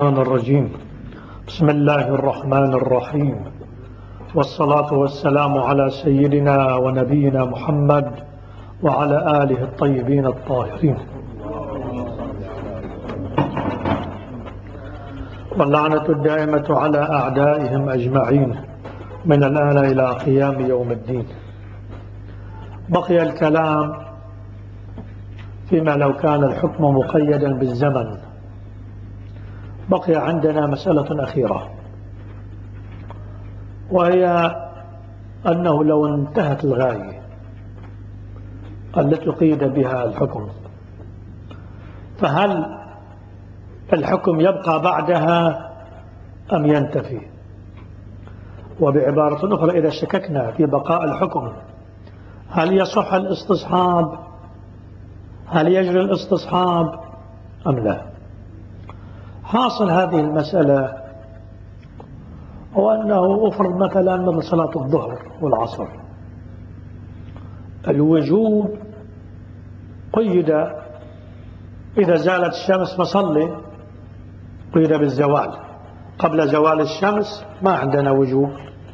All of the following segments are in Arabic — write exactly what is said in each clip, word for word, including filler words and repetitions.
الرحمن الرجيم. بسم الله الرحمن الرحيم، والصلاة والسلام على سيدنا ونبينا محمد وعلى آله الطيبين الطاهرين، واللعنة الدائمة على أعدائهم أجمعين من الآن إلى قيام يوم الدين. بقي الكلام فيما لو كان الحكم مقيدا بالزمن. بقي عندنا مسألة أخيرة، وهي أنه لو انتهت الغاية التي قيد بها الحكم، فهل الحكم يبقى بعدها أم ينتفي؟ وبعبارة أخرى، إذا شككنا في بقاء الحكم هل يصح الاستصحاب؟ هل يجري الاستصحاب أم لا؟ حاصل هذه المسألة هو أنه أفرض مثلا من صلاة الظهر والعصر، الوجوب قيد إذا زالت الشمس فصلي، قيد بالزوال. قبل زوال الشمس ما عندنا وجوب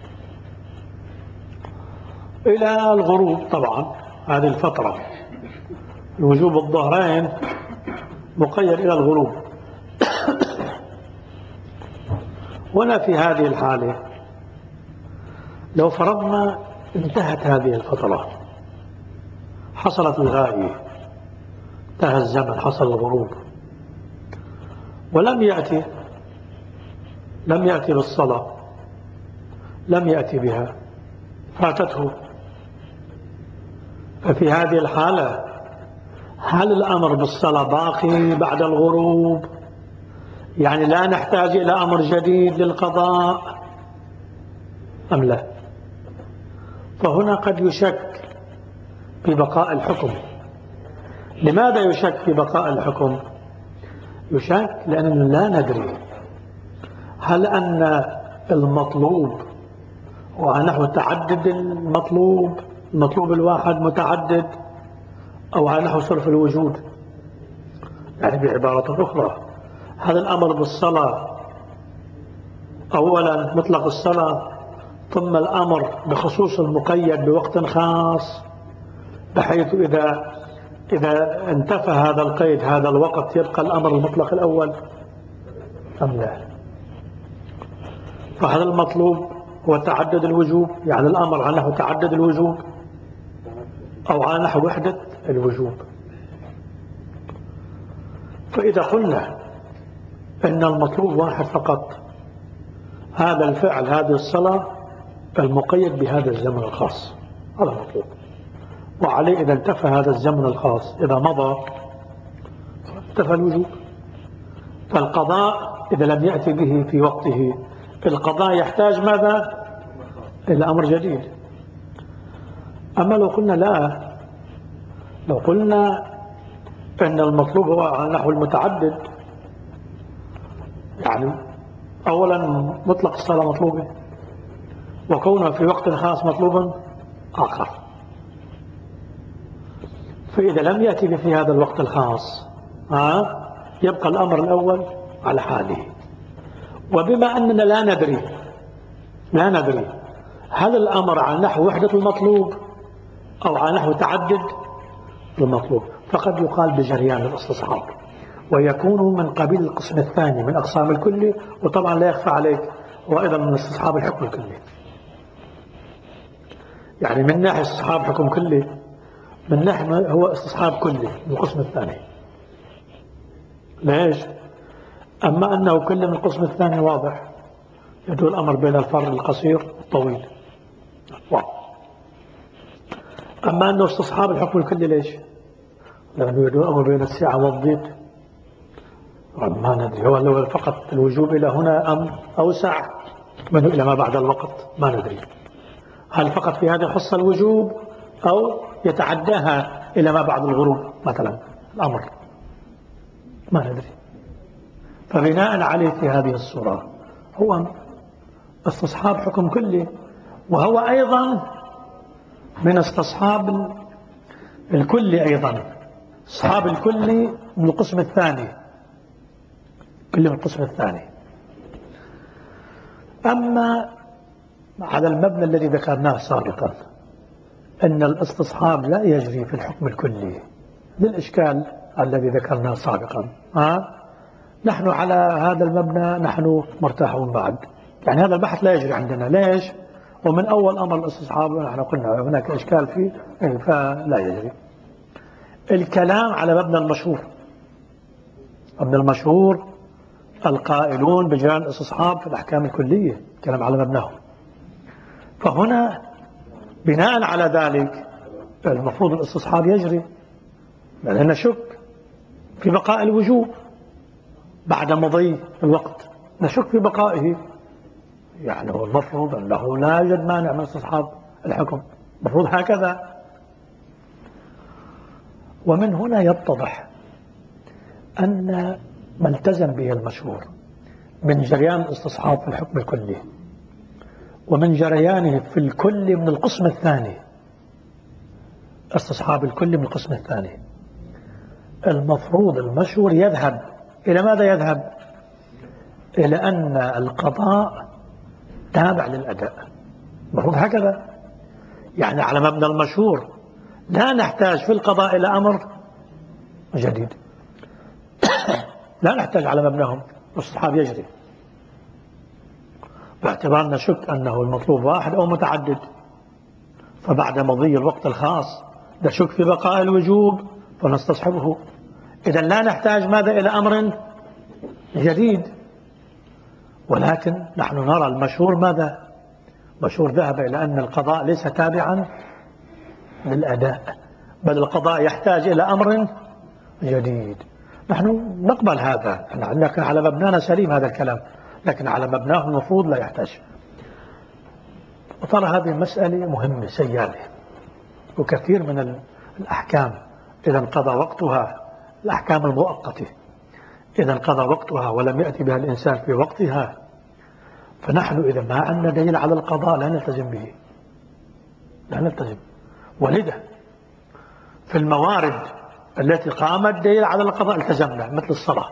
إلى الغروب. طبعا هذه الفترة الوجوب الظهرين مقيد إلى الغروب. هنا في هذه الحالة لو فرضنا انتهت هذه الفترة، حصلت الغاية، انتهى الزمن، حصل الغروب، ولم يأتي لم يأتي بالصلاة، لم يأتي بها، فاتته. ففي هذه الحالة هل الأمر بالصلاة باقي بعد الغروب؟ يعني لا نحتاج إلى أمر جديد للقضاء أم لا؟ فهنا قد يشك في بقاء الحكم. لماذا يشك في بقاء الحكم؟ يشك لأننا لا ندري هل أن المطلوب ونحو تعدد المطلوب، المطلوب الواحد متعدد، أو على نحو صرف الوجود. يعني بعبارة أخرى، هل الأمر بالصلاة أولا مطلق الصلاة، ثم الأمر بخصوص المقيد بوقت خاص، بحيث إذا إذا انتفى هذا القيد هذا الوقت يبقى الأمر المطلق الأول أم لا؟ فهل المطلوب هو تعدد الوجوب، يعني الأمر على نحو تعدد الوجوب، أو على نحو وحدة الوجوب؟ فإذا قلنا إن المطلوب واحد فقط، هذا الفعل، هذه الصلاة، المقيد بهذا الزمن الخاص، هذا المطلوب، وعليه إذا انتفى هذا الزمن الخاص، إذا مضى انتفى الوجوب. فالقضاء إذا لم يأتي به في وقته، القضاء يحتاج ماذا؟ إلى أمر جديد. أما لو قلنا لا، لو قلنا أن المطلوب هو على نحو المتعدد، يعني أولا مطلق الصلاة مطلوبة، وكونها في وقت خاص مطلوبا آخر، فإذا لم يأتي في هذا الوقت الخاص ها يبقى الأمر الأول على حاله. وبما أننا لا ندري لا ندري هل الأمر على نحو وحدة المطلوب أو على نحو تعدد المطلوب، فقد يقال بجريان الاستصحاب، ويكون من قبيل القسم الثاني من أقسام الكلي. وطبعا لا يخفى عليك هو أيضا من استصحاب الحكم الكلي، يعني من ناحية استصحاب حكم كلي، من ناحية هو استصحاب كلي من القسم الثاني. ليش؟ أما أنه كل من القسم الثاني واضح، يدل الأمر بين الفرق القصير والطويل واضح. أما أنه استصحاب الحكم الكلي، ليش؟ لأنه يدل الأمر بين السعة والضيق، ما ندري هو لو فقط الوجوب إلى هنا أم أوسع منه إلى ما بعد الوقت، ما ندري هل فقط في هذه الحصة الوجوب أو يتعداها إلى ما بعد الغروب مثلا الأمر، ما ندري. فبناء عليه في هذه الصورة هو استصحاب حكم كلي، وهو أيضا من استصحاب الكلي، أيضا استصحاب الكلي من القسم الثاني. كل من القسم الثاني. أما على المبنى الذي ذكرناه سابقا أن الاستصحاب لا يجري في الحكم الكلي للإشكال الذي ذكرناه سابقا، ها؟ نحن على هذا المبنى نحن مرتاحون بعد، يعني هذا البحث لا يجري عندنا. ليش؟ ومن أول أمر الاستصحاب نحن قلنا هناك إشكال فيه فلا يجري. الكلام على مبنى المشهور، مبنى المشهور القائلون بجريان الاستصحاب في الأحكام الكلية، كلام على مبناه. فهنا بناء على ذلك المفروض الاستصحاب يجري، لأن نشك في بقاء الوجوب بعد مضي الوقت، نشك في بقائه، يعني هو المفروض أنه لا يوجد مانع من استصحاب الحكم، المفروض هكذا. ومن هنا يتضح أن ما التزم به المشهور من جريان الاستصحاب في الحكم الكلي ومن جريانه في الكل من القسم الثاني، استصحاب الكل من القسم الثاني، المفروض المشهور يذهب إلى ماذا؟ يذهب إلى أن القضاء تابع للأداء، المفروض هكذا. يعني على مبنى المشهور لا نحتاج في القضاء إلى أمر جديد، لا نحتاج على مبناهم، الاستصحاب يجري باعتبار نشك أنه المطلوب واحد أو متعدد، فبعد مضي الوقت الخاص نشك في بقاء الوجوب فنستصحبه. إذن لا نحتاج ماذا؟ إلى أمر جديد. ولكن نحن نرى المشهور ماذا؟ مشهور ذهب إلى أن القضاء ليس تابعا للأداء، بل القضاء يحتاج إلى أمر جديد. نحن نقبل هذا، لكن على مبنانا سليم هذا الكلام، لكن على مبناه المفروض لا يحتاج. وترى هذه المسألة مهمة سيالة، وكثير من الأحكام إذا انقضى وقتها، الأحكام المؤقتة إذا انقضى وقتها ولم يأتي بها الإنسان في وقتها، فنحن إذا ما عندنا دليل على القضاء لا نلتزم به، لا نلتزم. ولذا في الموارد التي قامت دليل على القضاء التزمنا، مثل الصلاة.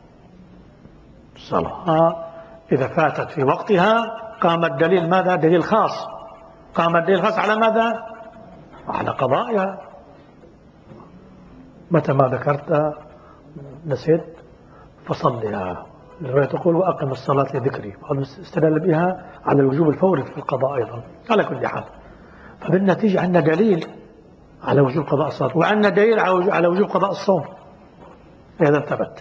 الصلاة إذا فاتت في وقتها قام الدليل ماذا؟ دليل خاص، قام الدليل خاص على ماذا؟ على قضائها. متى ما ذكرت نسيت فصلها، الرواية تقول وأقم الصلاة لذكري، استدل بها على الوجوب الفوري في القضاء أيضا. على كل حال فبالنتيجة عندنا دليل على وجوب قضاء الصلاة، وعندنا دليل على وجوب قضاء الصوم إذا ثبت.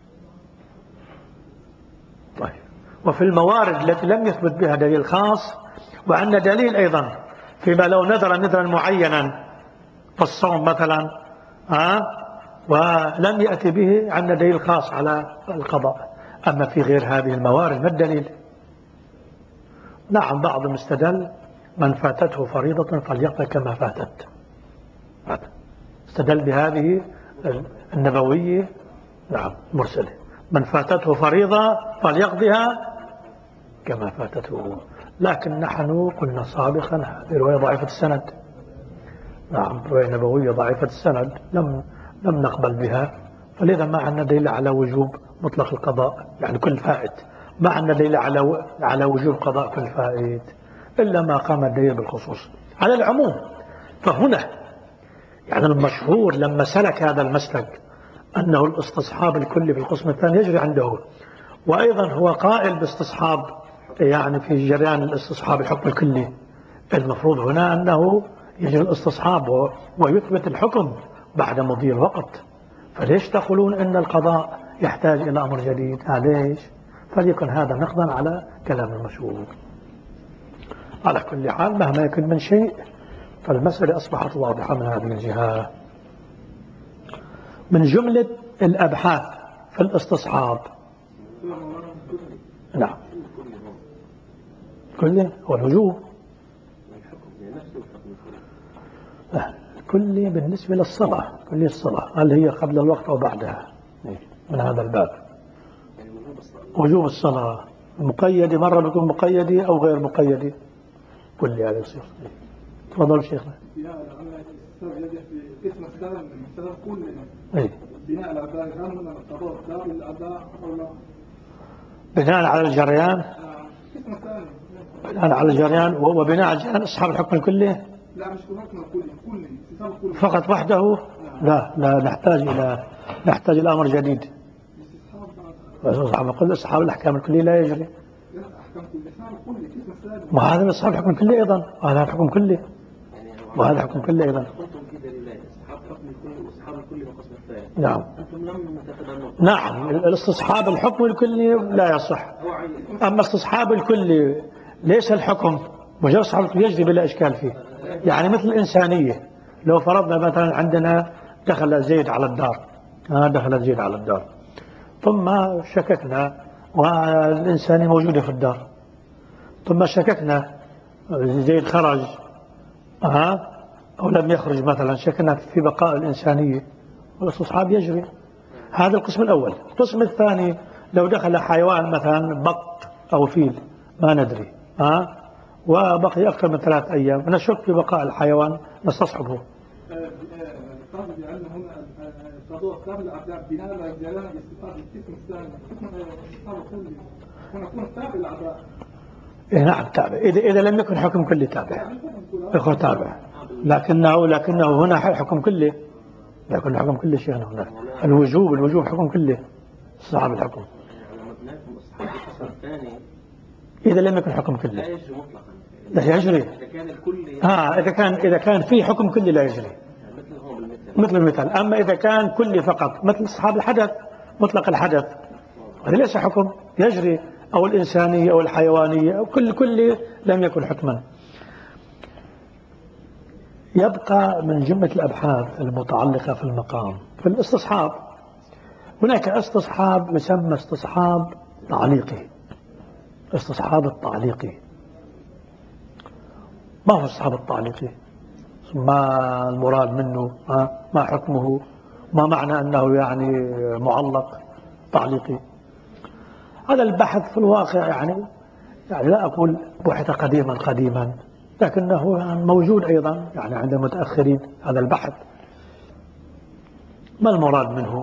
طيب، وفي الموارد التي لم يثبت بها دليل خاص وعندنا دليل أيضا فيما لو نذر نذرا معينا فالصوم مثلا، ها، ولم يأتي به عندنا دليل خاص على القضاء. أما في غير هذه الموارد ما الدليل؟ نعم، بعضهم استدل من فاتته فريضة فليقضي كما فاتت، استدل بهذه النبوية، نعم مرسلة، من فاتته فريضة فليقضيها كما فاتته. لكن نحن قلنا سابقا هذه رواية ضعيفة السند، نعم رواية نبوية ضعيفة السند، لم لم نقبل بها، فلذا ما عندنا دليل على وجوب مطلق القضاء، يعني كل فائت، ما عندنا دليل على على وجوب قضاء كل فائت إلا ما قام الدليل بالخصوص على العموم. فهنا يعني المشهور لما سلك هذا المسلك أنه الاستصحاب الكلي في القسم الثاني يجري عنده، وأيضا هو قائل باستصحاب، يعني في جريان الاستصحاب الحكم الكلي، المفروض هنا أنه يجري الاستصحاب ويثبت الحكم بعد مضي الوقت. فليش تقولون أن القضاء يحتاج إلى أمر جديد؟ ليش؟ فليكن هذا نقضا على كلام المشهور. على كل حال مهما يكن من شيء فالمسألة أصبحت واضحة من هذه الجهة. من جملة الأبحاث في الاستصحاب، نعم كله هو الوجوب، كله بالنسبة للصلاة، كله الصلاة هل هي قبل الوقت أو بعدها، من هذا الباب وجوب الصلاة مقيدة، مرة بيكون مقيدة أو غير مقيدة، كل هذا يصير. تفضل شيخنا. في اسم السلام السلام كلنا اي بناء على ذلك هم القضاء لا بالأداء ولا بناء على الجريان، بناء على الجريان وبناء على الجريان أصحاب الحكم الكلي. لا مش الحكم الكلي، كلي فقط وحده. لا لا نحتاج إلى نحتاج إلى أمر جديد. أصحاب أصحاب الأحكام الكلية لا يجري. ما هذا أصحاب الحكم الكلي أيضا، هذا الحكم كلي وهذا الحكم كلي أيضا. نعم نعم الاستصحاب الحكم الكلي لا يصح. أما استصحاب الكلي ليس الحكم مجرد استصحاب الكلي يجري بلا إشكال فيه. يعني مثل الإنسانية، لو فرضنا مثلا عندنا دخل زيد على الدار، آه دخل زيد على الدار ثم شككنا والإنسانية موجودة في الدار، ثم شككنا زيد خرج آه أو لم يخرج مثلا، شككنا في بقاء الإنسانية والاستصحاب يجري. هذا القسم الأول. القسم الثاني لو دخل حيوان مثلا بط أو فيل ما ندري آه وبقي أكثر من ثلاث أيام ونشك في بقاء الحيوان نستصحبه. القاضي بأن هنا قضاء قبل الأعداء بناء على جريان الاستفادة القسم الثاني قسم الاستفادة كله ونكون تابع الأعداء. إيه نعم تابع، إذا إذا لم يكن حكم كلي تابع. إخوة تابع، لكنه لكنه هنا حكم كلي، لكن حكم كلي شيء هنا الوجوب الوجوب حكم كلي صاحب الحكم. إذا لم يكن حكم كلي لا يجري مطلقا. لا يجري. إذا كان الكل آه إذا كان إذا كان في حكم كلي لا يجري. مثل المثال. أما إذا كان كلي فقط مثل أصحاب الحدث مطلق الحدث هذا ليس حكم يجري، أو الإنسانية أو الحيوانية أو كل كل لم يكن حكما. يبقى من جملة الأبحاث المتعلقة في المقام في الاستصحاب هناك استصحاب يسمى استصحاب تعليقي. استصحاب التعليقي ما هو استصحاب التعليقي؟ ما المراد منه؟ ما حكمه؟ ما معنى أنه يعني معلق تعليقي؟ هذا البحث في الواقع يعني يعني لا أقول بحث قديما قديما لكنه يعني موجود أيضا يعني عند المتأخرين هذا البحث. ما المراد منه؟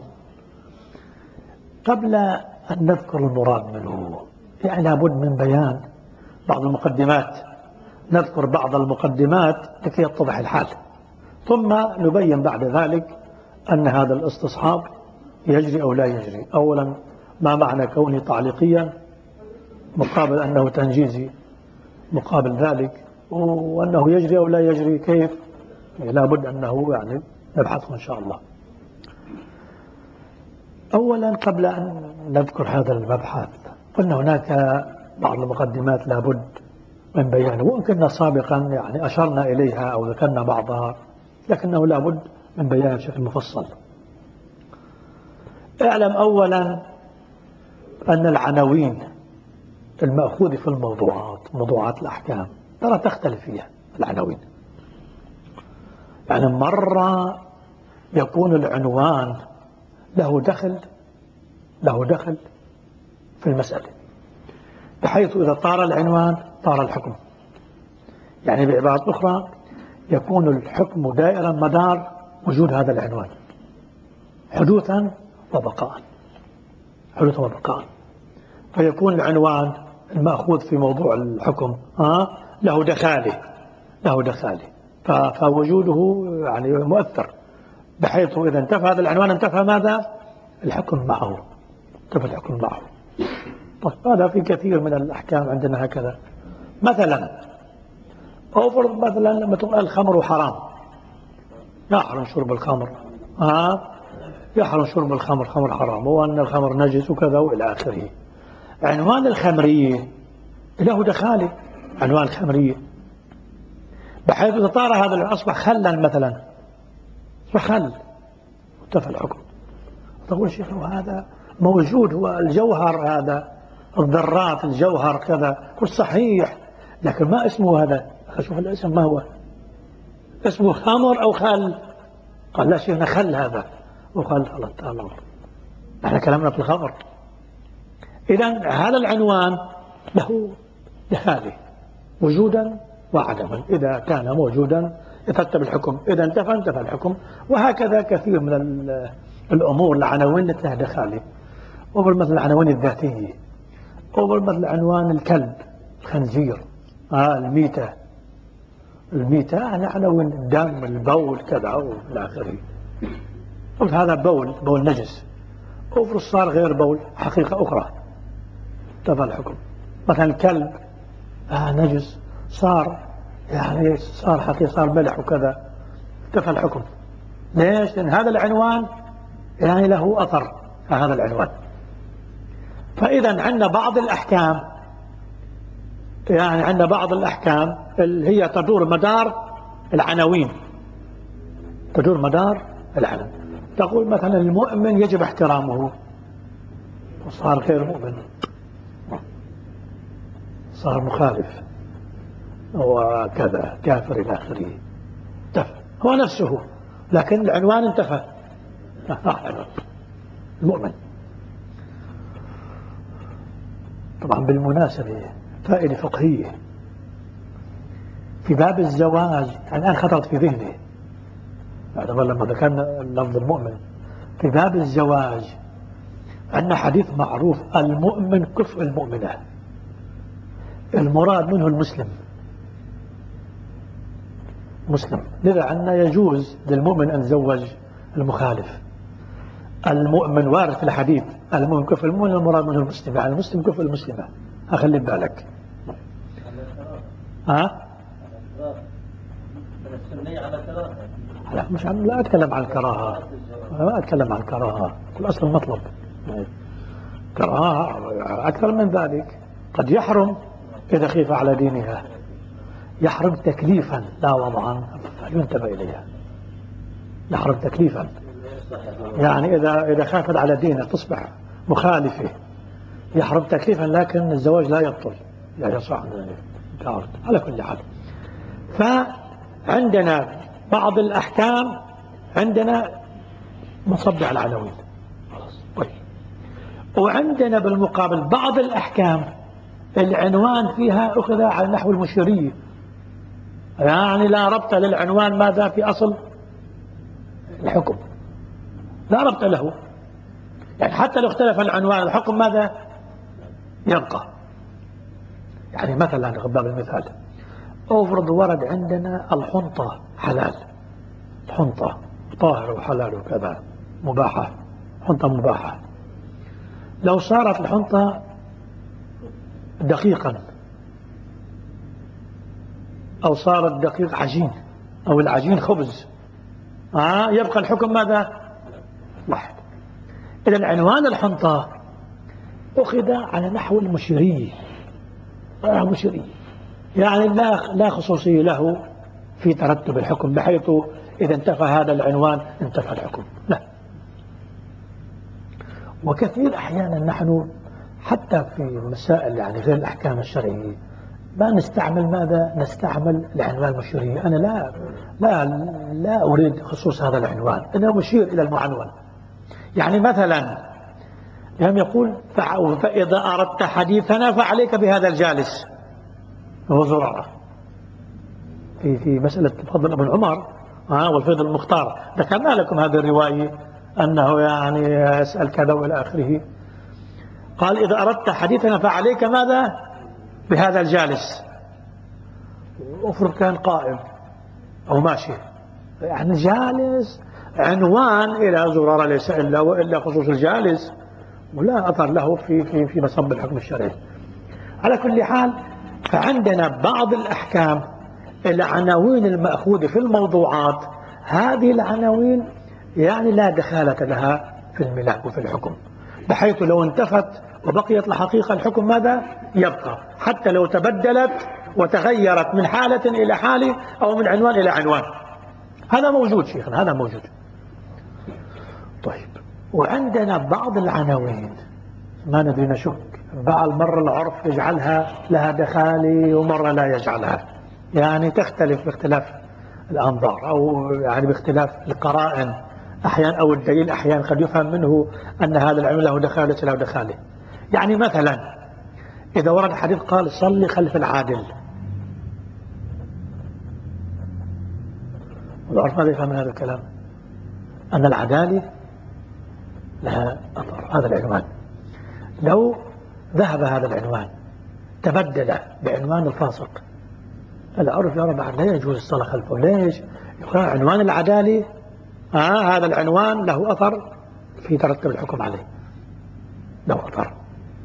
قبل أن نذكر المراد منه يعني لابد من بيان بعض المقدمات، نذكر بعض المقدمات لكي يتضح الحال، ثم نبين بعد ذلك أن هذا الاستصحاب يجري أو لا يجري. أولا ما معنى كونه تعليقيا مقابل أنه تنجيزي مقابل ذلك، وأنه يجري أو لا يجري كيف، لابد أنه يعني نبحثه إن شاء الله. أولا قبل أن نذكر هذا المبحث قلنا هناك بعض المقدمات لابد من بيانه، وإن كنا سابقا يعني أشرنا إليها أو ذكرنا بعضها لكنه لابد من بيان بشكل مفصل. اعلم أولا أن العناوين المأخوذة في الموضوعات موضوعات الأحكام ترى تختلف فيها العناوين. يعني مرة يكون العنوان له دخل له دخل في المسألة بحيث إذا طار العنوان طار الحكم. يعني بعبارة أخرى يكون الحكم دائرا مدار وجود هذا العنوان حدوثا وبقاء حدوثا وبقاء فيكون العنوان المأخوذ في موضوع الحكم آه له دخاله له دخاله فوجوده يعني مؤثر بحيث إذا انتفى هذا العنوان انتفى ماذا؟ الحكم معه انتفى الحكم معه. طيب هذا في كثير من الأحكام عندنا هكذا. مثلا أفرض مثلا لما تقول الخمر حرام يحرم شرب الخمر آه يحرم شرب الخمر خمر حرام وأن الخمر نجس وكذا وإلى آخره. عنوان الخمرية له دخاله عنوان الخمرية بحيث إذا طار هذا أصبح خلا مثلا أصبح خل وانتفى الحكم. تقول شيخ هذا موجود هو الجوهر هذا الذرات الجوهر كذا قل صحيح لكن ما اسمه هذا. شوف الاسم ما هو اسمه خمر أو خل. قال لا شيخنا خل هذا وقال الله تعالى نحن كلامنا في الخمر. إذن هذا العنوان له دخاله وجودا وعدما. إذا كان موجودا يترتب الحكم إذا انتفى انتفى الحكم. وهكذا كثير من الأمور العناوين لها دخاله. ومثل العناوين الذاتية أول مثل عنوان الكلب، الخنزير، آه الميتة، الميتة يعني عناوين الدم، البول كذا وإلى آخره. هذا بول، بول نجس. أفرض صار غير بول، حقيقة أخرى، انتفى الحكم. مثلا الكلب آه نجس، صار يعني صار حقيقة، صار ملح وكذا، انتفى الحكم. ليش؟ لأن هذا العنوان يعني له أثر هذا العنوان. فإذا عندنا بعض الأحكام، يعني عندنا بعض الأحكام اللي هي تدور مدار العناوين، تدور مدار العناوين. تقول مثلا المؤمن يجب احترامه، وصار غير مؤمن، صار مخالف وكذا كافر إلى آخره، انتفى هو نفسه، لكن العنوان انتفى. المؤمن. طبعا بالمناسبة فائدة فقهية في باب الزواج الآن خطرت في ذهني بعدما لما ذكرنا لفظ المؤمن. في باب الزواج عندنا حديث معروف: المؤمن كفء المؤمنة، المراد منه المسلم، مسلم. لذا عندنا يجوز للمؤمن أن يتزوج المخالف. المؤمن وارد في الحديث: المؤمن كفء المؤمن، المراد منه المسلم، يعني المسلم كفء المسلمة. أخلي بالك. ها؟ لا مش عن لا أتكلم عن الكراهة، ما أتكلم عن الكراهة، كل أصل المطلب كراهة أكثر من ذلك. قد يحرم إذا خيف على دينها، يحرم تكليفا لا وضعا، فلينتبه إليها. يحرم تكليفا، يعني إذا إذا خافت على دينها تصبح مخالفة، يحرم تكليفا، لكن الزواج لا يبطل، لا يصح على كل حال. فعندنا بعض الأحكام عندنا مصبع العناوين، طيب. وعندنا بالمقابل بعض الأحكام العنوان فيها أخذ على نحو المشيرية، يعني لا ربط للعنوان ماذا في أصل الحكم، لا ربط له، يعني حتى لو اختلف العنوان الحكم ماذا يبقى. يعني مثلا باب المثال، أفرض ورد عندنا الحنطة حلال، الحنطة طاهر وحلال وكذا مباحة، حنطة مباحة. لو صارت الحنطة دقيقا أو صار الدقيق عجين أو العجين خبز، آه يبقى الحكم ماذا واحد. إذا عنوان الحنطة أخذ على نحو المشيرية، مشيرية يعني لا لا خصوصية له في ترتب الحكم، بحيث إذا انتفى هذا العنوان انتفى الحكم، لا. وكثير أحيانا نحن حتى في مسائل يعني غير الأحكام الشرعية ما نستعمل ماذا؟ نستعمل العنوان المشيرية. أنا لا لا لا أريد خصوص هذا العنوان، أنا مشير إلى المعنون. يعني مثلا يوم يقول: فإذا أردت حديثنا فعليك بهذا الجالس، هو زرارة في في مسألة فضل ابن عمر آه والفيض المختار، ذكرنا لكم هذه الرواية أنه يعني يسأل كذا وإلى آخره. قال: إذا أردت حديثنا فعليك ماذا؟ بهذا الجالس. أفرض كان قائم أو ماشي، يعني جالس عنوان إلى زرارة ليس إلا وإلا خصوص الجالس، ولا أثر له في في في مصب الحكم الشرعي. على كل حال، فعندنا بعض الأحكام العناوين المأخوذة في الموضوعات، هذه العناوين يعني لا دخالة لها في الملاك وفي الحكم، بحيث لو انتفت وبقيت الحقيقة الحكم ماذا يبقى، حتى لو تبدلت وتغيرت من حالة إلى حالة أو من عنوان إلى عنوان. هذا موجود شيخنا، هذا موجود. طيب، وعندنا بعض العناوين ما ندري نشك، بعض مرة العرف يجعلها لها دخالة ومرة لا يجعلها، يعني تختلف باختلاف الأنظار أو يعني باختلاف القرائن أحيانا، أو الدليل أحيانا قد يفهم منه أن هذا العمل له دخالة له دخالة. يعني مثلا إذا ورد حديث قال: صلي خلف العادل، العرف ماذا يفهم من هذا الكلام؟ أن العدالة لها أثر، هذا العنوان. لو ذهب هذا العنوان تبدل بعنوان الفاسق، العرف يرى بعد لا يجوز الصلاة خلفه. ليش؟ يقول عنوان العدالة آه هذا العنوان له أثر في ترتب الحكم عليه، له أثر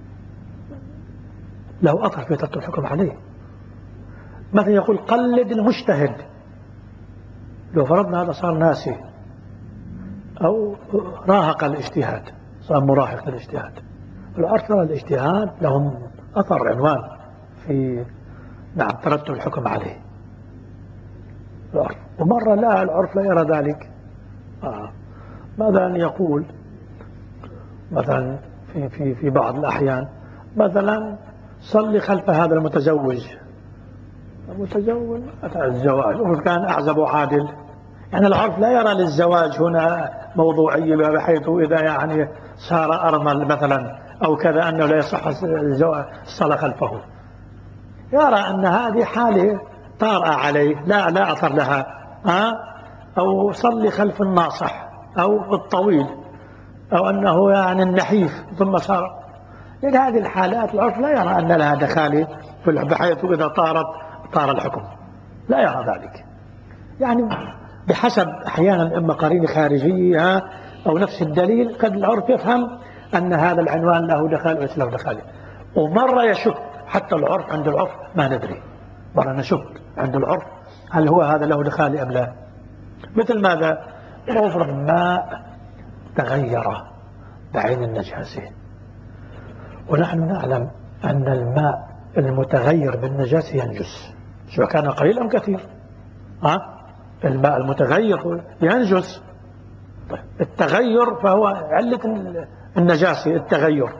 له أثر في ترتب الحكم عليه. مثلا يقول قلد المجتهد، لو فرضنا هذا صار ناسي أو راهق الاجتهاد، صار مراهق الاجتهاد، العرف يرى الاجتهاد لهم أثر عنوان في نعم ترتب الحكم عليه العرف. ومرة لا، العرف لا يرى ذلك. آه. مثلا يقول مثلا في في في بعض الأحيان مثلا صلي خلف هذا المتزوج، المتزوج الزواج وكان كان أعزب عادل، يعني العرف لا يرى للزواج هنا موضوعية بحيث إذا يعني صار أرمل مثلا أو كذا أنه لا يصح الصلاة خلفه، يرى أن هذه حاله طارئة عليه لا لا أثر لها. ها؟ أو صلي خلف الناصح أو الطويل أو أنه يعني النحيف ثم صار، لأن هذه الحالات العرف لا يرى أن لها دخالة بحيث إذا طارت طار الحكم، لا يرى ذلك. يعني بحسب أحيانا إما قرينة خارجية أو نفس الدليل قد العرف يفهم أن هذا العنوان له دخال وليس له دخال، ومرة يشك حتى العرف عند العرف ما ندري، مرة نشك عند العرف هل هو هذا له دخال أم لا. مثل ماذا؟ أفرض ماء تغير بعين النجاسة، ونحن نعلم أن الماء المتغير بالنجاسة ينجس سواء كان قليل أم كثير. ها؟ الماء المتغير ينجس. طيب التغير فهو علة النجاسة التغير،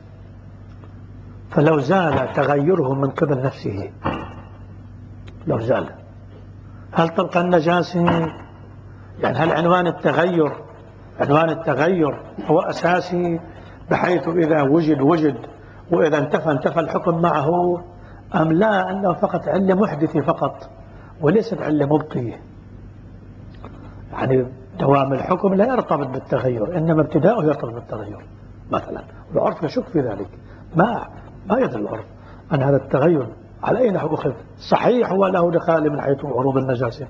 فلو زال تغيره من قبل نفسه، لو زال هل تبقى النجاسة؟ يعني هل عنوان التغير عنوان التغير هو أساسي بحيث إذا وجد وجد وإذا انتفى انتفى الحكم معه، أم لا أنه فقط علة محدثة فقط وليست علة مبقية؟ يعني دوام الحكم لا يرتبط بالتغير، إنما ابتداؤه يرتبط بالتغير مثلا، والعرف يشك في ذلك. ما ما يدل العرف أن هذا التغير على أي نحو أخذ صحيح هو له دخال من حيث عروض النجاسة،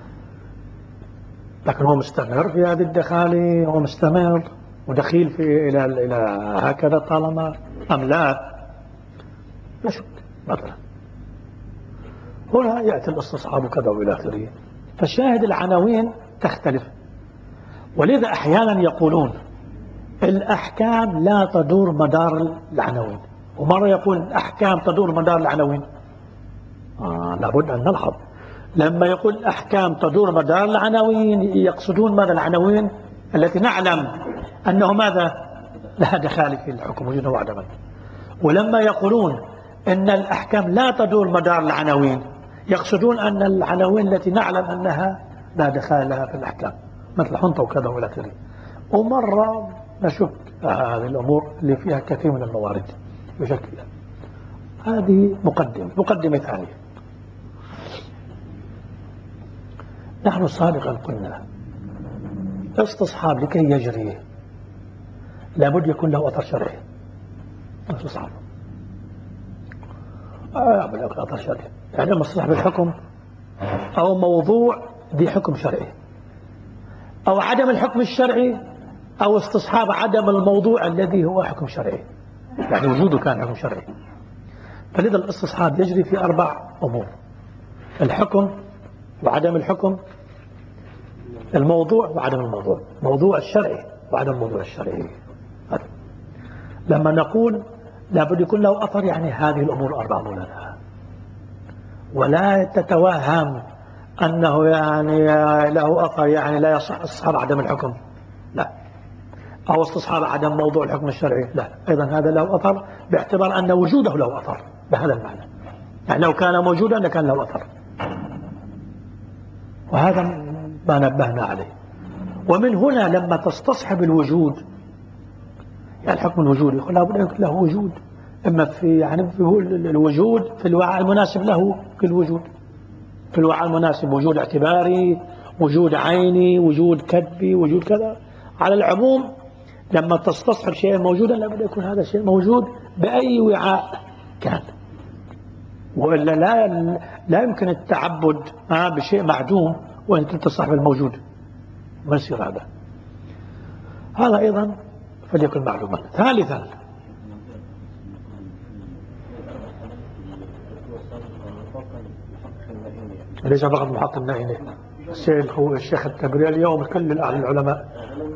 لكن هو مستمر في هذه الدخالة، هو مستمر ودخيل في إلى إلى هكذا طالما أم لا يشك مثلا. هنا يأتي الاستصحاب كذا وإلى آخره. فالشاهد العناوين تختلف، ولذا أحيانا يقولون الأحكام لا تدور مدار العناوين، ومرة يقول الأحكام تدور مدار العناوين. آه لابد أن نلحظ لما يقول الأحكام تدور مدار العناوين يقصدون ماذا؟ العناوين التي نعلم أنه ماذا؟ لها دخال في الحكم وجودا وعدما. ولما يقولون أن الأحكام لا تدور مدار العناوين يقصدون أن العناوين التي نعلم أنها لا دخال لها في الأحكام مثل حنطة وكذا وإلى آخره. ومرة نشك هذه الأمور اللي فيها كثير من الموارد بشكل. هذه مقدمة مقدمة ثانية. نحن سابقا قلنا استصحاب لكي يجري لابد يكون له أثر شرعي. استصحاب آه أثر شرعي، يعني اما استصحاب الحكم أو موضوع ذي حكم شرعي، أو عدم الحكم الشرعي، أو استصحاب عدم الموضوع الذي هو حكم شرعي، يعني وجوده كان حكم شرعي. فلذا الاستصحاب يجري في أربع أمور: الحكم وعدم الحكم، الموضوع وعدم الموضوع، موضوع الشرعي وعدم الموضوع الشرعي. هذا. لما نقول لابد يكون له أثر يعني هذه الأمور أربع مولانا، ولا تتوهم أنه يعني له أثر يعني لا يصح استصحاب عدم الحكم، لا، أو استصحاب عدم موضوع الحكم الشرعي، لا، أيضا هذا له أثر باعتبار أن وجوده له أثر بهذا المعنى، يعني لو كان موجودا لكان له أثر، وهذا ما نبهنا عليه. ومن هنا لما تستصحب الوجود، يعني الحكم الوجودي يقول لابد له وجود، إما في يعني في الوجود في الوعاء المناسب له كالوجود، في الوعاء المناسب وجود اعتباري، وجود عيني، وجود كذبي، وجود كذا. على العموم لما تستصحب شيئا موجودا لابد يكون هذا الشيء موجود بأي وعاء كان، وإلا لا لا يمكن التعبد بشيء معدوم وأنت تستصحب الموجود، ما يصير هذا. هذا أيضا فليكن معلوما. ثالثا ليس فقط محط النائنة، الشيخ هو الشيخ التبرير اليوم كل العلماء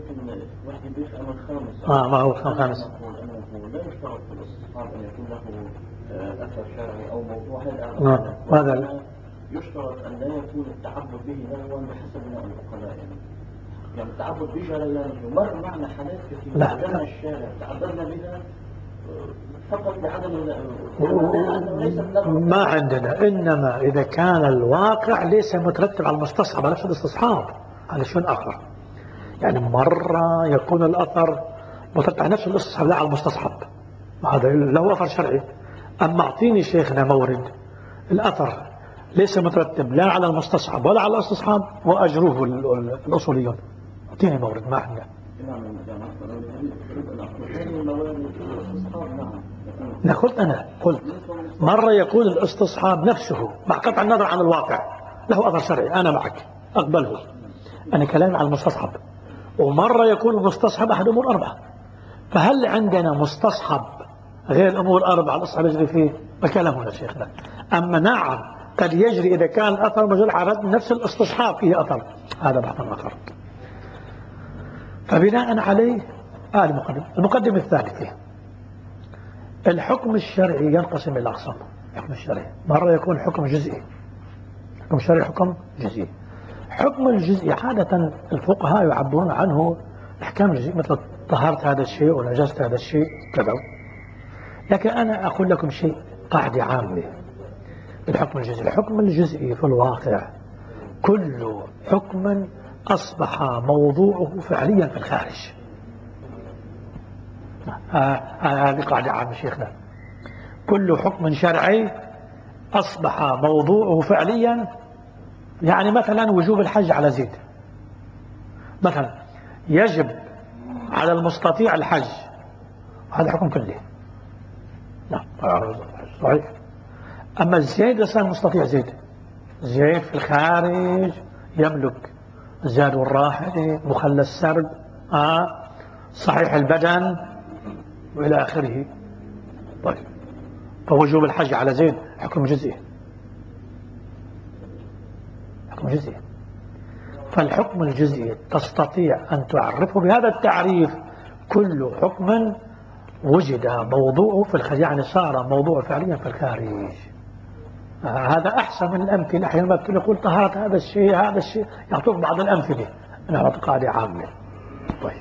آه ما هو الخامس لا يشترط في الاستصحاب أن يكون له أثر شرعي أو موضوع آه. هذا يشترط أن لا يكون التعبد به لهوا بحسب نوع العقلاء، يعني يعني التعبد به لا يمر معنا حالات كثيرة جمع الشارع تعبدنا بها فقط لعدم ما عندنا، إنما إذا كان الواقع ليس مترتب على المستصحب على نفس الاستصحاب هذا شيء آخر. يعني مرة يكون الأثر مترتب على نفس الاستصحاب لا على المستصحب، هذا له أثر شرعي. أما أعطيني شيخنا مورد الأثر ليس مترتب لا على المستصحب ولا على الاستصحاب وأجروه الأصوليون، أعطيني مورد ما عندنا. لا قلت أنا قلت مرة يكون الاستصحاب نفسه مع قطع النظر عن الواقع له أثر شرعي، أنا معك أقبله، أنا كلامي على المستصحب. ومرة يكون المستصحب أحد أمور أربعة، فهل عندنا مستصحب غير الأمور الأربعة الاستصحاب يجري فيه؟ الكلام هنا شيخنا. أما نعم قد يجري إذا كان الأثر مجرد على نفس الاستصحاب فيه أثر، هذا بحث آخر. فبناء عليه هذا آه المقدم. المقدم الثالث الحكم الشرعي ينقسم إلى أقسام. الحكم الشرعي مرة يكون حكم جزئي، حكم الشرعي حكم جزئي. حكم الجزئي عادة الفقهاء يعبرون عنه أحكام جزئية مثل طهارة هذا الشيء ونجاسة هذا الشيء كذا. لكن أنا أقول لكم شيء قاعدة عامة الحكم الجزئي. الحكم الجزئي في الواقع كل حكم أصبح موضوعه فعليا في الخارج. هذه قاعدة عامة شيخنا. كل حكم شرعي أصبح موضوعه فعليا، يعني مثلا وجوب الحج على زيد، مثلا يجب على المستطيع الحج، هذا حكم كلي. نعم صحيح. أما الزيد صار مستطيع زيد، زيد في الخارج يملك زاد والراحل مخلى السرب آه صحيح البدن وإلى آخره. طيب فوجوب الحج على زيد حكم جزئي، حكم جزئي. فالحكم الجزئي تستطيع أن تعرفه بهذا التعريف: كل حكم وجد موضوعه في الخارج، يعني صار موضوع فعليا في الخارج. آه هذا أحسن من الأمثلة. أحيانا ما يقول طهارة هذا الشيء هذا الشيء، يعطوك بعض الأمثلة، أنا أعطي قاعدة عامة. طيب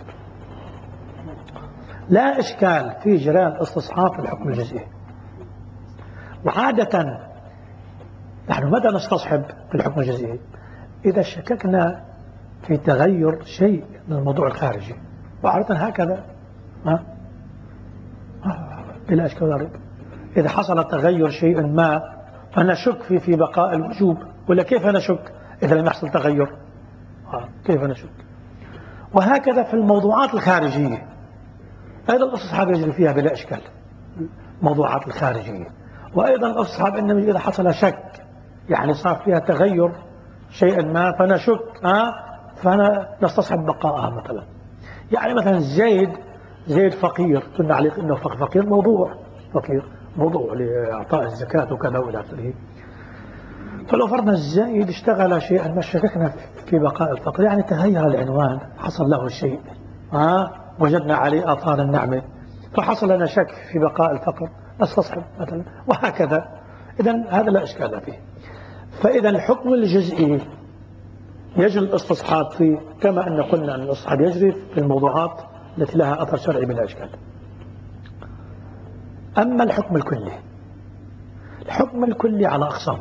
لا إشكال في جريان استصحاب في الحكم الجزئي. وعادة نحن متى نستصحب في الحكم الجزئي؟ إذا شككنا في تغير شيء من الموضوع الخارجي، وعادة هكذا ها آه. بلا إشكال ذلك. إذا حصل تغير شيء ما فنشك في في بقاء الوجوب، ولا كيف نشك إذا لم يحصل تغير؟ آه. كيف نشك؟ وهكذا في الموضوعات الخارجية أيضا الاستصحاب يجري فيها بلا إشكال، موضوعات الخارجية. وأيضا الاستصحاب إنما إذا حصل شك، يعني صار فيها تغير شيئا ما فنشك ها فنستصحب بقاءها. مثلا يعني مثلا زيد زيد فقير، قلنا عليه إنه فقير، موضوع فقير موضوع لإعطاء الزكاة وكذا وإلى آخره. فلو فرضنا الزيد اشتغل شيئا ما شككنا في بقاء الفقر، يعني تغير العنوان، حصل له شيء ها وجدنا عليه آثار النعمة فحصل لنا شك في بقاء الفقر نستصحب مثلا، وهكذا. إذن هذا لا إشكال فيه. فإذا الحكم الجزئي يجري الاستصحاب فيه، كما أن قلنا أن الاستصحاب يجري في الموضوعات التي لها أثر شرعي بلا إشكال. أما الحكم الكلي، الحكم الكلي على أقسام.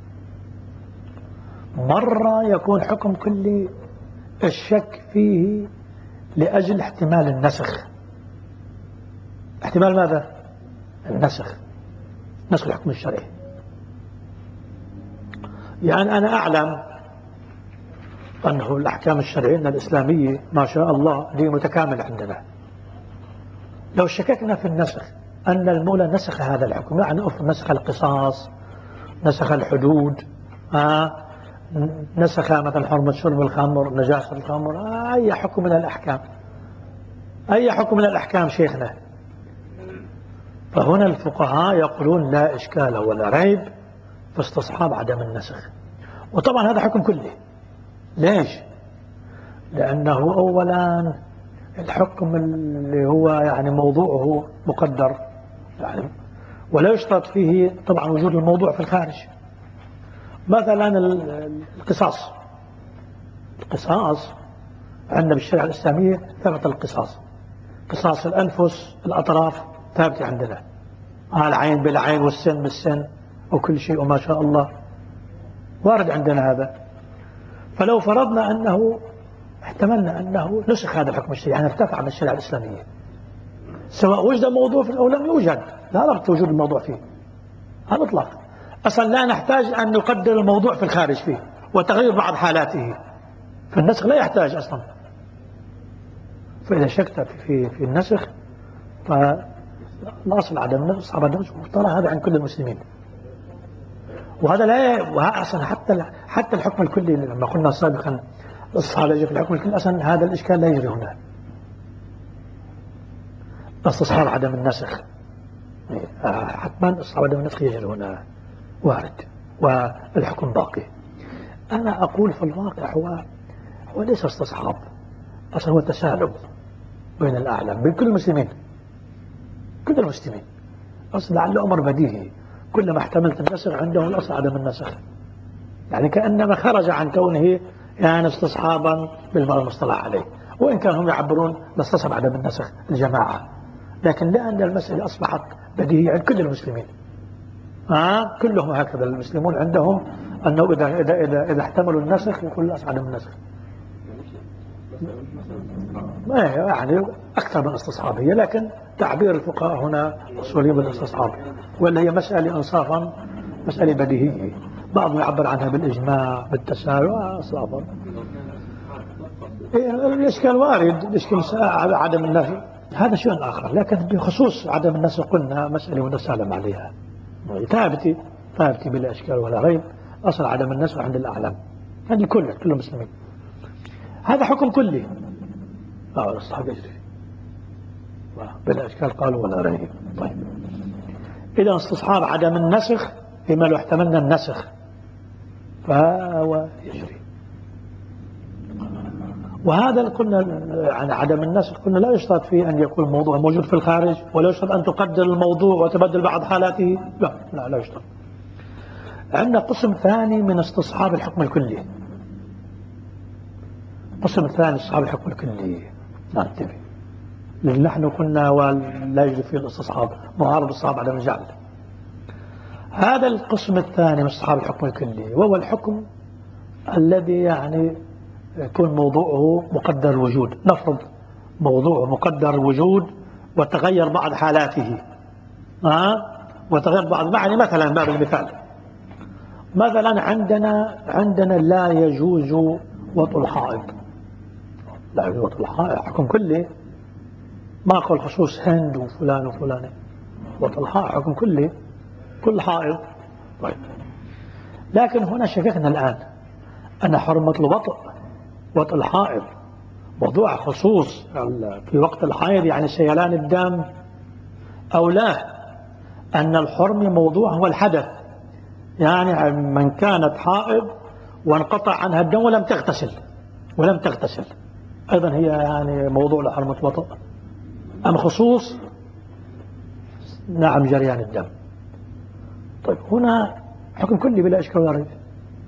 مرة يكون حكم كلي الشك فيه لأجل احتمال النسخ. احتمال ماذا؟ النسخ، نسخ الحكم الشرعي. يعني أنا أعلم أنه الأحكام الشرعية الإسلامية ما شاء الله دي متكامل عندنا، لو شككنا في النسخ أن المولى نسخ هذا الحكم، يعني أفرض نسخ القصاص، نسخ الحدود، آه نسخ مثلا حرمة شرب الخمر، نجاسة الخمر، آه أي حكم من الأحكام، أي حكم من الأحكام شيخنا. فهنا الفقهاء يقولون لا إشكال ولا ريب في استصحاب عدم النسخ. وطبعا هذا حكم كله. ليش؟ لأنه أولا الحكم اللي هو يعني موضوعه مقدر، يعني ولا يشترط فيه طبعا وجود الموضوع في الخارج. مثلا القصاص، القصاص عندنا بالشريعة الإسلامية ثبت القصاص، قصاص الأنفس الأطراف ثابت عندنا، العين بالعين والسن بالسن وكل شيء وما شاء الله وارد عندنا هذا. فلو فرضنا أنه احتملنا أنه نسخ هذا الحكم الشرعي، يعني ارتفع من الشريعة الإسلامية، سواء وجد الموضوع فيه أو لم يوجد، لا ربط وجود الموضوع فيه على الإطلاق. أصلا لا نحتاج أن نقدر الموضوع في الخارج فيه وتغير بعض حالاته، في النسخ لا يحتاج أصلا. فإذا شكت في في النسخ فالأصل عدم النسخ، عدم النسخ ترى هذا عن كل المسلمين. وهذا لا وهذا أصلا حتى حتى الحكم الكلي لما قلنا سابقا الصحابة يجي في الحكم الكلي، أصلا هذا الإشكال لا يجري هنا. استصحاب عدم النسخ حتما، استصحاب عدم النسخ يجري هنا وارد والحكم باقي. أنا أقول في الواقع هو هو ليس استصحاب، أصلا هو تسالم بين الأعلام بين كل المسلمين، كل المسلمين. أصل لعله أمر بديهي، كلما احتملت النسخ عندهم الأصل عدم النسخ، يعني كأنما خرج عن كونه يعني استصحابا بالمصطلح عليه، وإن كانوا هم يعبرون باستصحاب عدم النسخ الجماعة، لكن لأن المسألة أصبحت بديهية عند كل المسلمين. آه كلهم هكذا المسلمون عندهم أنه إذا إذا إذا إذا احتملوا النسخ يقول الأصل عدم النسخ. ما يعني أكثر من استصحابية، لكن تعبير الفقهاء هنا أصولي بالاستصحاب، ولا هي مسألة إنصافا مسألة بديهية، بعضهم يعبر عنها بالإجماع بالتساوي أصلا. الإشكال وارد، الإشكال عدم النسخ هذا شيء آخر، لكن بخصوص عدم النسخ قلنا مسألة ونسالم عليها ثابتة ثابتة بلا إشكال ولا ريب، أصل عدم النسخ عند الأعلام عند الكل كل المسلمين، هذا حكم كلي. اه الأصحاب يجري بلا إشكال قالوا ولا ريب. طيب إذا استصحاب عدم النسخ فيما لو احتملنا النسخ فهو يجري. وهذا قلنا عن عدم النسخ قلنا لا يشترط فيه أن يكون الموضوع موجود في الخارج، ولا يشترط أن تقدر الموضوع وتبدل بعض حالاته، لا لا لا يشترط. عندنا قسم ثاني من استصحاب الحكم الكلي، قسم الثاني استصحاب الحكم الكلي ننتبه، لأن نحن كنا ولا يجري فيه الاستصحاب معارض الصحاب عدم الجعل. هذا القسم الثاني من استصحاب الحكم الكلي وهو الحكم الذي يعني يكون موضوعه مقدر الوجود، نفرض موضوعه مقدر الوجود وتغير بعض حالاته، آه وتغير بعض يعني مثلا باب المثال، مثلا عندنا عندنا لا يجوز وطء الحائض، لا يجوز وطء الحائض حكم كلي، ما قال خصوص هند وفلان وفلان، وطء الحائض حكم كلي كل حائض. طيب لكن هنا شككنا الآن أن حرمة الوطء وطء الحائض موضوع خصوص في وقت الحائض يعني سيلان الدم أو لا، أن الحرم موضوع هو الحدث، يعني من كانت حائض وانقطع عنها الدم ولم تغتسل ولم تغتسل أيضا هي يعني موضوع لحرمة وطء، أم خصوص نعم جريان الدم. طيب هنا حكم كلي بلا إشكال ولا ريب،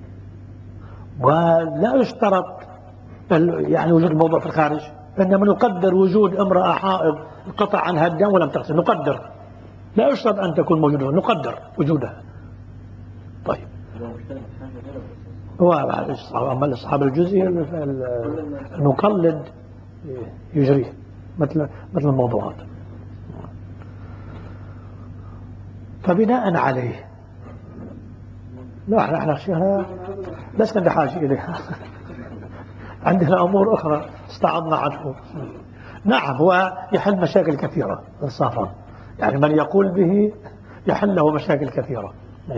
ولا يشترط يعني وجود الموضوع في الخارج، إنما نقدر وجود امرأة حائض انقطع عنها الدم ولم تغتسل، نقدر لا يشترط أن تكون موجودة، نقدر وجودها. طيب هو أما الأصحاب الجزئي المقلد يجريه مثل مثل الموضوعات. فبناء عليه لا نحن أشياء لسنا بحاجة إليها، عندنا أمور أخرى استعضنا عنه. نعم هو يحل مشاكل كثيرة إنصافا، يعني من يقول به يحل له مشاكل كثيرة.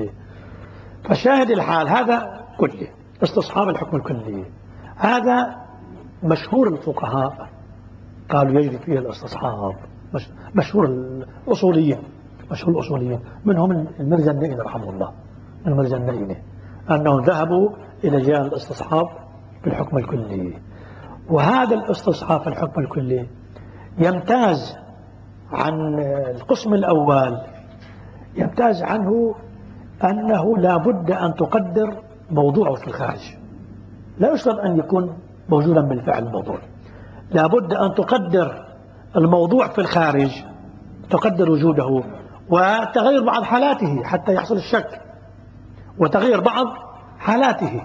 فشاهد الحال هذا كله استصحاب الحكم الكلي، هذا مشهور الفقهاء قالوا يجري فيه الاستصحاب، مشهور الأصوليين، مشهور الأصوليين منهم المرزا النائي رحمه الله، من المرزا النائي أنهم ذهبوا إلى جانب الاستصحاب في الحكم الكلي. وهذا الاستصحاب في الحكم الكلي يمتاز عن القسم الأول، يمتاز عنه أنه لا بد أن تقدر موضوعه في الخارج، لا يشترط أن يكون موجودا بالفعل الموضوع، لا بد أن تقدر الموضوع في الخارج، تقدر وجوده وتغير بعض حالاته حتى يحصل الشك، وتغير بعض حالاته،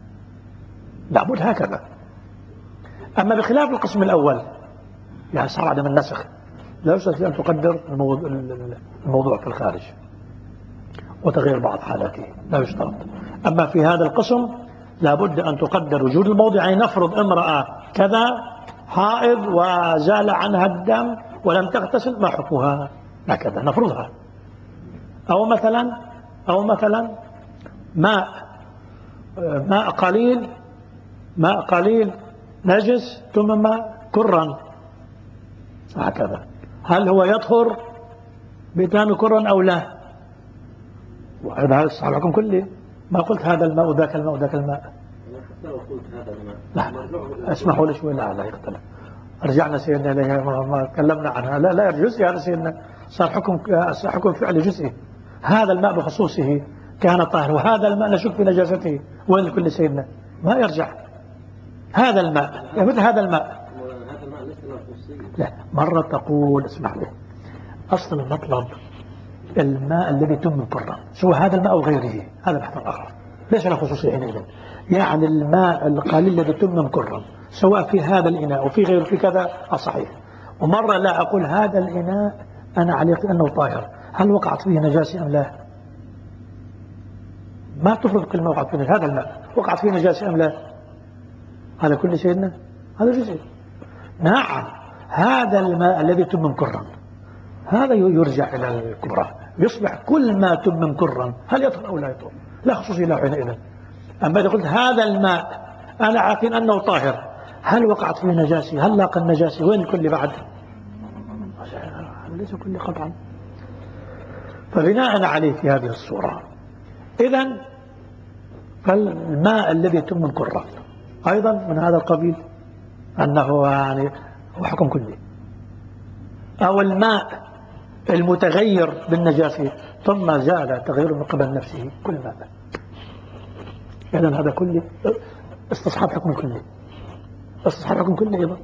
لا بد هكذا. أما بخلاف القسم الأول يعني صار عدم النسخ، لا يشترط أن تقدر الموضوع في الخارج وتغير بعض حالاته، لا يشترط. أما في هذا القسم لا بد أن تقدر وجود الموضع، يعني نفرض امرأة كذا حائض وزال عنها الدم ولم تغتسل، ما حكمها؟ هكذا نفرضها. أو مثلا أو مثلا ماء ماء قليل ماء قليل نجس ثم ماء كرا، هكذا هل هو يطهر بإتمام كرا أو لا؟ وأيضا هذا الصحيح الحكم كله، ما قلت هذا الماء وذاك الماء وذاك الماء، حتى لو قلت هذا الماء لا اسمحوا لي شوي، لا لا يختلف. رجعنا سيدنا إليها ما تكلمنا عنها، لا لا جزئي هذا سيدنا، صار حكم حكم فعلي جزئي. هذا الماء بخصوصه كان طاهر، وهذا الماء نشك في نجاسته، وين كل سيدنا ما يرجع هذا الماء يعني مثل هذا الماء، هذا الماء ليس له خصوصية. لا مرة تقول اسمح لي، أصل المطلب الماء الذي تم من كرة، سواء هذا الماء أو غيره، هذا بحث آخر ليس له خصوصية حينئذ. يعني الماء القليل الذي تم من كرة سواء في هذا الإناء وفي غيره في كذا صحيح. ومرة لا أقول هذا الإناء أنا على يقين أنه طاهر، هل وقعت فيه نجاسة أم لا؟ ما تفرض كل ما وقعت فيه نجاسة، هذا الماء وقعت فيه نجاسة أم لا؟ هذا كل سيدنا هذا جزء. نعم هذا الماء الذي تم من كرة هذا يرجع إلى الكبرى، يصبح كل ما تم من كرا هل يطهر أو لا يطهر، لا خصوصي له حينئذ. أما إذا قلت هذا الماء أنا عارفين أنه طاهر، هل وقعت فيه نجاسة، هل لاقى النجاسة، وين الكل بعد؟ ليس كل قطعا. فبناء عليه في هذه الصورة إذن فالماء الذي يتم من كرة أيضا من هذا القبيل، أنه يعني هو حكم كلي. أو الماء المتغير بالنجاسة ثم زال تغير من قبل نفسه، كل ماء، إذن هذا كله استصحاب حكم كلي، استصحاب حكم كلي أيضا.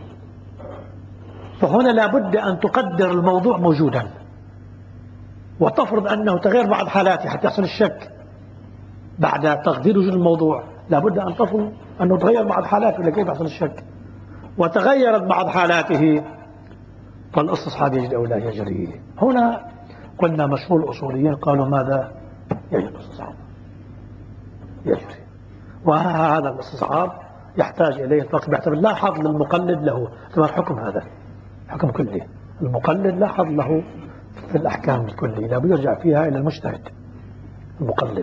فهنا لابد أن تقدر الموضوع موجودا وتفرض أنه تغير بعض حالاته حتى يحصل الشك. بعد تقدير وجود الموضوع لابد أن تفرض أنه تغير بعض حالاته لكيف يحصل الشك، وتغيرت بعض حالاته فالاستصحاب يجري أو لا يجري. هنا قلنا مشهور الأصوليين قالوا ماذا؟ يجري الاستصحاب يجري، وهذا الاستصحاب يحتاج إليه الفقه باعتبار لا حظ للمقلد له، كما حكم هذا حكم كلي، المقلد لا حظ له في الأحكام الكلية، لا بيرجع فيها إلى المجتهد المقلد.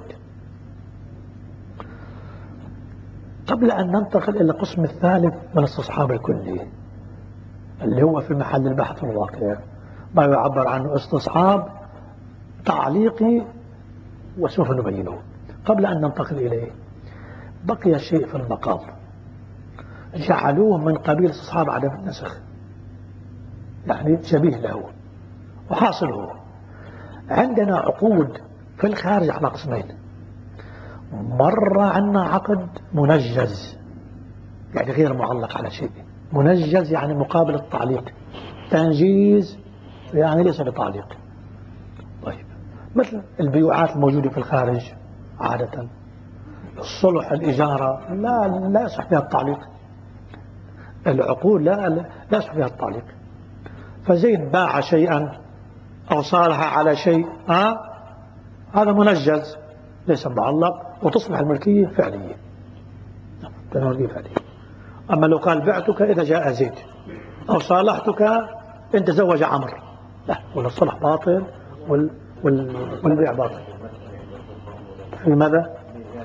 قبل أن ننتقل إلى القسم الثالث من الاستصحاب الكلي اللي هو في محل البحث الواقع، ما يعبر عنه استصحاب تعليقي وسوف نبينه. قبل أن ننتقل إليه بقي شيء في المقام جعلوه من قبيل استصحاب عدم النسخ، يعني شبيه له. وحاصله عندنا عقود في الخارج على قسمين، مرة عندنا عقد منجز يعني غير معلق على شيء، منجز يعني مقابل التعليق، تنجيز يعني ليس بتعليق. طيب مثل البيوعات الموجودة في الخارج عادة، الصلح الإجارة لا لا يصح فيها التعليق، العقود لا لا يصح فيها التعليق. فزيد باع شيئا أو صالح على شيء ها هذا منجز ليس معلق وتصبح الملكية فعلية، الملكية فعلية. أما لو قال بعتك إذا جاء زيد أو صالحتك أن تزوج عمرو، لا، ولا الصلح باطل وال... وال... والبيع باطل. في ماذا؟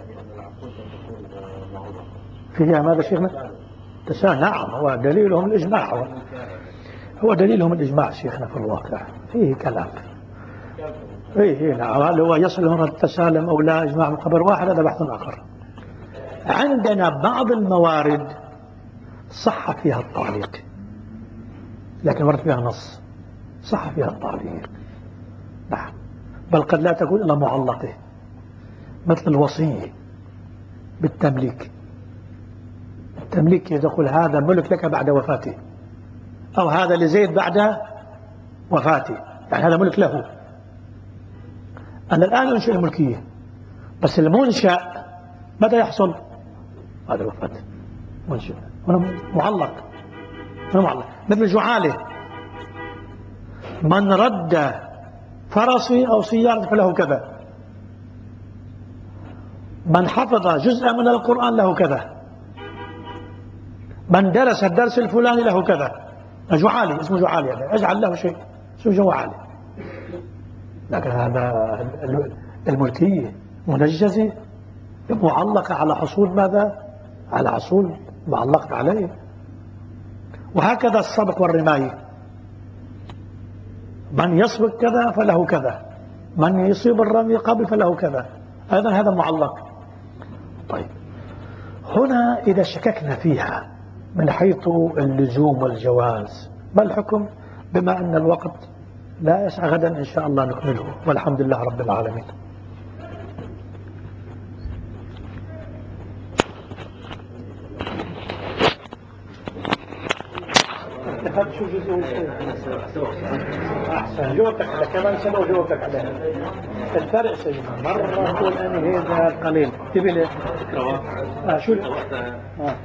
فيها ماذا شيخنا؟ تساهل، نعم، هو دليلهم الإجماع، هو, هو دليلهم الإجماع شيخنا في الواقع، فيه كلام. إيه نعم، هل هو يصل هنا التسالم أو لا إجماع من خبر واحد، هذا بحث آخر. عندنا بعض الموارد صح فيها التعليق، لكن ورد فيها نص صح فيها التعليق، نعم، بل قد لا تكون إلا معلقة، مثل الوصية بالتمليك. التمليك يقول هذا ملك لك بعد وفاته، أو هذا لزيد بعد وفاته، يعني هذا ملك له. أنا الآن أنشئ الملكية، بس المنشأ متى يحصل؟ هذا وفاة منشأ، هنا معلق، هنا معلق. مثل الجعالة، من رد فرسي أو سيارة فله كذا، من حفظ جزءا من القرآن له كذا، من درس الدرس الفلاني له كذا. جعالي، اسمه جعالي، هذا اجعل له شيء اسمه جعالي. لكن هذا الملكية منجزة معلقة على حصول ماذا؟ على حصول معلقة عليه. وهكذا السبق والرماية، من يسبق كذا فله كذا، من يصيب الرمي قبل فله كذا، أيضا هذا معلق. طيب هنا إذا شككنا فيها من حيث اللزوم والجواز، ما الحكم؟ بما أن الوقت لا يسعى، غدا إن شاء الله نكمله، والحمد لله رب العالمين. اتفقت شو جزء أحسن، جاوبتك على كمان سنة وجاوبتك عليها. الفرق سيدنا مرة تقول أنا هذا القليل تبي لي آه شو آه